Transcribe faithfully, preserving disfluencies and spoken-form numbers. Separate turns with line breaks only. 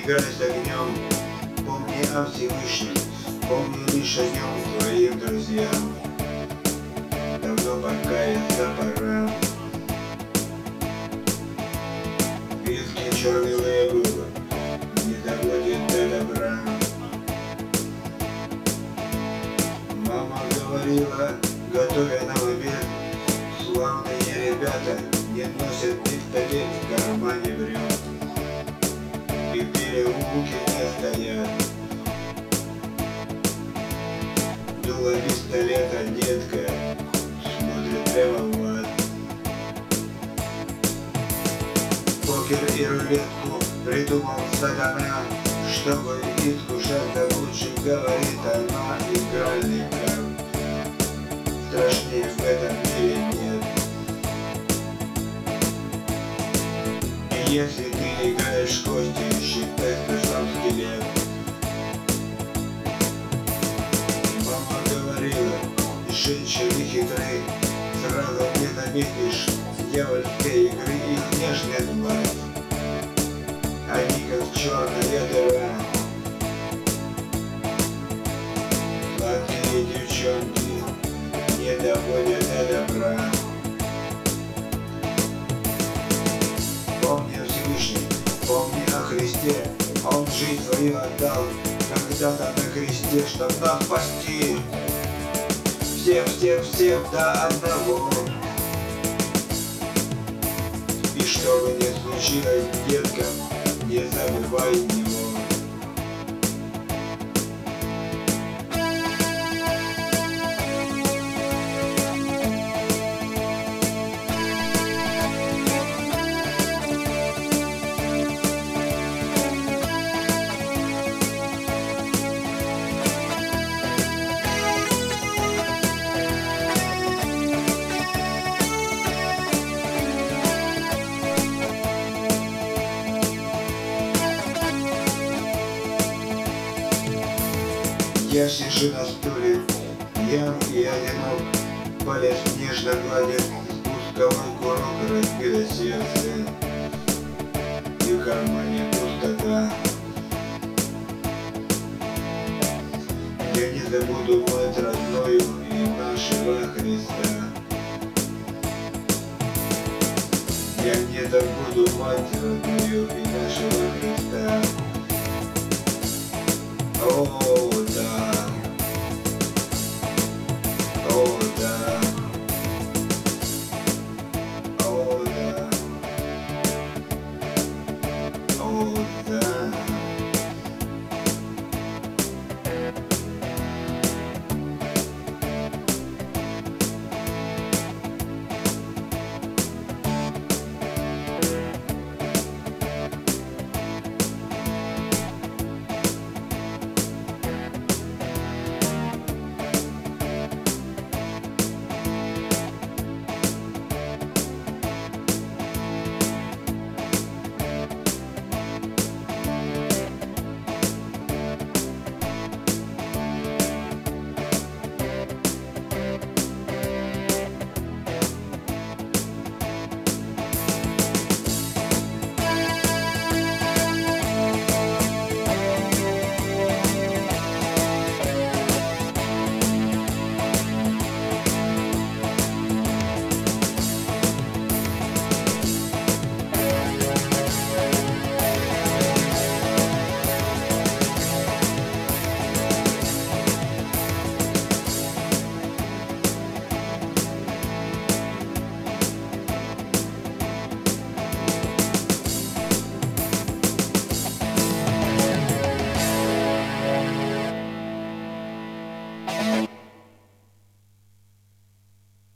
играй с огнем, помни о Всевышнем, помни лишь о нем твоим друзьям. Давно покаяться пора. Виски черный лейбл не доводит до добра. Мама говорила, готовя нам обед, славные ребята не носят пистолет в кармане брюк и в переулке не стоят. Дуло пистолета детка смотрит прямо в ад. Покер и рулетку придумал сатана, чтобы искушать, да лучше, говорит она, игральный карт. Страшнее в этом мире нет. И если ты играешь в кости, считай, что сам скелет. Мама говорила, женщины хитры, сразу не заметишь дьявольской игры их нежный глаз. Они как черная дыра. Сладкие девчонки не доходят до добра. Помни о Всевышнем, помни о Христе, Он жизнь свою отдал когда-то на кресте, чтоб нас спасти. Всех, всех, всех до одного. И что бы ни случилось, детка, не забывай него. Я сижу на стуле, пьян и одинок, палец нежно гладит спусковой курок, разбито сердце, и в кармане пустота. Я не забуду мать родную и нашего Христа. Я не забуду мать родную и нашего Христа. О,